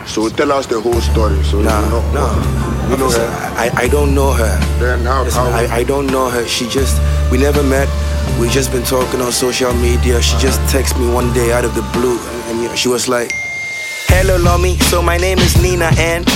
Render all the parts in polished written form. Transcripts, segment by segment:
So tell us the whole story. So No. you know her. I don't know her. Then Listen, I don't know her. We never met. We just been talking on social media. She just texted me one day out of the blue, and she was like, "Hello, Lomi. So my name is Nina, and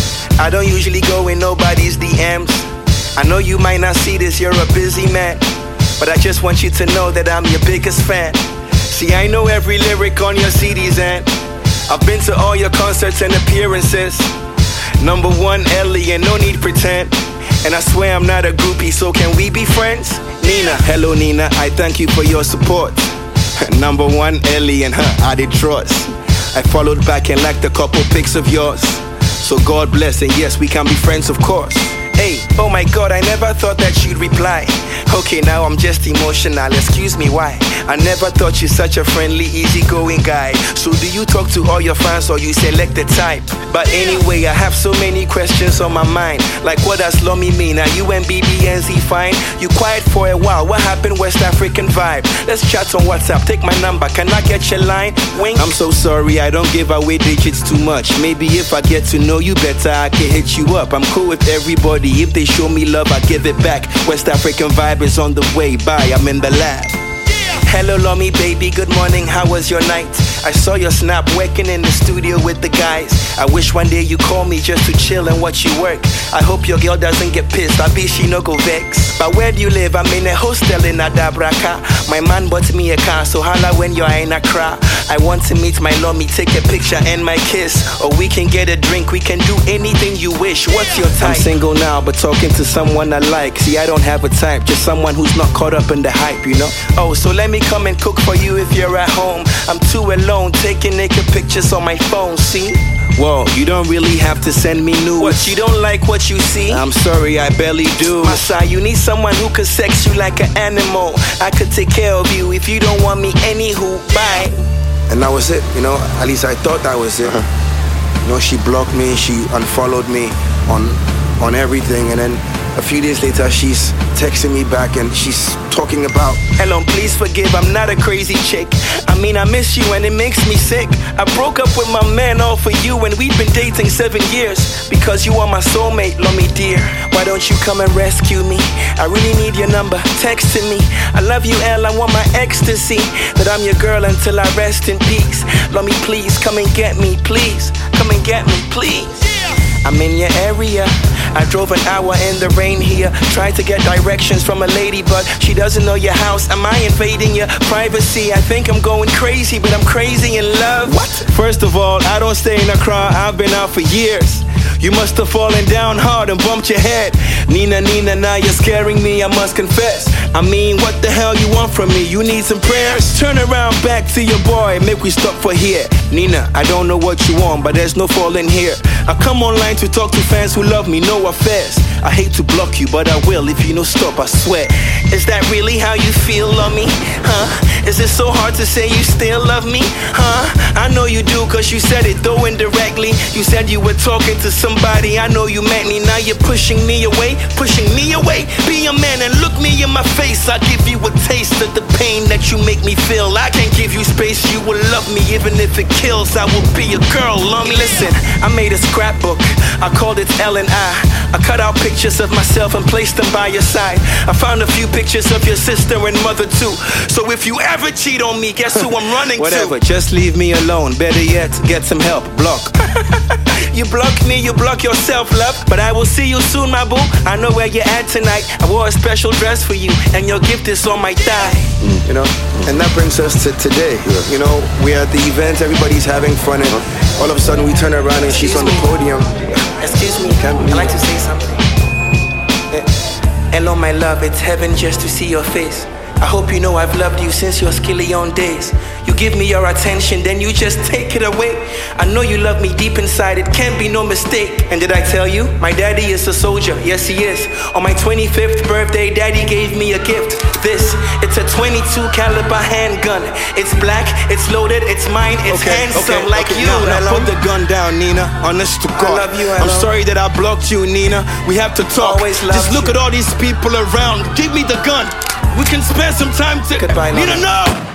I don't usually go in nobody's DMs. I know you might not see this. You're a busy man, but I just want you to know that I'm your biggest fan. See, I know every lyric on your CDs, and I've been to all your concerts and appearances. Number one, Ellie, and no need pretend. And I swear I'm not a groupie, so can we be friends? Nina, hello Nina, I thank you for your support. Number one, Ellie, and her, I did trust. I followed back and liked a couple pics of yours. So God bless, and yes, we can be friends, of course. Hey, oh my God, I never thought that you'd reply. Okay, now I'm just emotional, excuse me, why? I never thought you're such a friendly, easygoing guy. So do you talk to all your fans or you select the type? But anyway, I have so many questions on my mind. Like, what does Lomi mean? Are you and BBNZ fine? You quiet for a while, what happened? West African vibe. Let's chat on WhatsApp, take my number, can I get your line? Wink. I'm so sorry, I don't give away digits too much. Maybe if I get to know you better, I can hit you up. I'm cool with everybody. If they show me love, I give it back. West African vibe is on the way. Bye, I'm in the lab. Hello, Lomi, baby, good morning, how was your night? I saw your snap working in the studio with the guys. I wish one day you call me just to chill and watch you work. I hope your girl doesn't get pissed, I bet she no go vex. But where do you live? I'm in a hostel in Adabraka. My man bought me a car, so holla when you're in Accra. I want to meet my Lomi, take a picture and my kiss. Or we can get a drink, we can do anything you wish. What's your type? I'm single now, but talking to someone I like. See, I don't have a type, just someone who's not caught up in the hype, you know? Oh, so let me come and cook for you if you're at home. I'm too alone, taking naked pictures on my phone, see? Whoa, you don't really have to send me nudes. What, you don't like what you see? I'm sorry, I barely do. Masa, you need someone who could sex you like an animal. I could take care of you if you don't want me, anywho, bye. And that was it, you know, at least I thought that was it. You know, she blocked me, she unfollowed me on everything, and then a few days later she's texting me back and she's talking about, "Hello, please forgive, I'm not a crazy chick. I mean, I miss you and it makes me sick. I broke up with my man all for you and we've been dating 7 years. Because you are my soulmate, Lomi dear. Why don't you come and rescue me? I really need your number, text to me. I love you, L, I want my ecstasy. That I'm your girl until I rest in peace. Lomi, please, come and get me, please. Come and get me, please. I'm in your area. I drove an hour in the rain here. Tried to get directions from a lady, but she doesn't know your house. Am I invading your privacy? I think I'm going crazy, but I'm crazy in love. What? First of all, I don't stay in Accra. I've been out for years. You must have fallen down hard and bumped your head. Nina, now you're scaring me, I must confess. I mean, what the hell you want from me? You need some prayers? Turn around back to your boy, make we stop for here. Nina, I don't know what you want, but there's no falling here. I come online to talk to fans who love me, no affairs. I hate to block you, but I will if you no stop, I swear. Is that really how you feel, Lomi? Huh? Is it so hard to say you still love me? Huh? I know you do, cause you said it though indirectly. You said you were talking to somebody, I know you meant me. Now you're pushing me away. Be a man and look me in my face. I'll give you a taste of the pain that you make me feel. I can't give you space, you will love me even if it kills. I will be a girl, Lomi. Listen, I made a scrapbook, I called it L and I cut out pictures of myself and placed them by your side. I found a few pictures of your sister and mother too. So if you ever cheat on me, guess who I'm running Whatever, just leave me alone. Better yet, get some help, block. You block me, you block yourself, love. But I will see you soon, my boo. I know where you're at tonight. I wore a special dress for you, and your gift is on my thigh. You know, and that brings us to today. You know, we're at the event, everybody's having fun, and all of a sudden we turn around and she's on the podium. Excuse me, I'd like to say something. Hello, my love, it's heaven just to see your face. I hope you know I've loved you since your skillion days. You give me your attention, then you just take it away. I know you love me deep inside, it can't be no mistake. And did I tell you? My daddy is a soldier, yes he is. On my 25th birthday, daddy gave me a gift. It's a 22 caliber handgun. It's black, it's loaded, it's mine, it's handsome like you. Now put the gun down, Nina, honest to God. I love you, I'm sorry that I blocked you, Nina. We have to talk. Just look at all these people around. Give me the gun. We can spend some time together. Goodbye, Nina, no!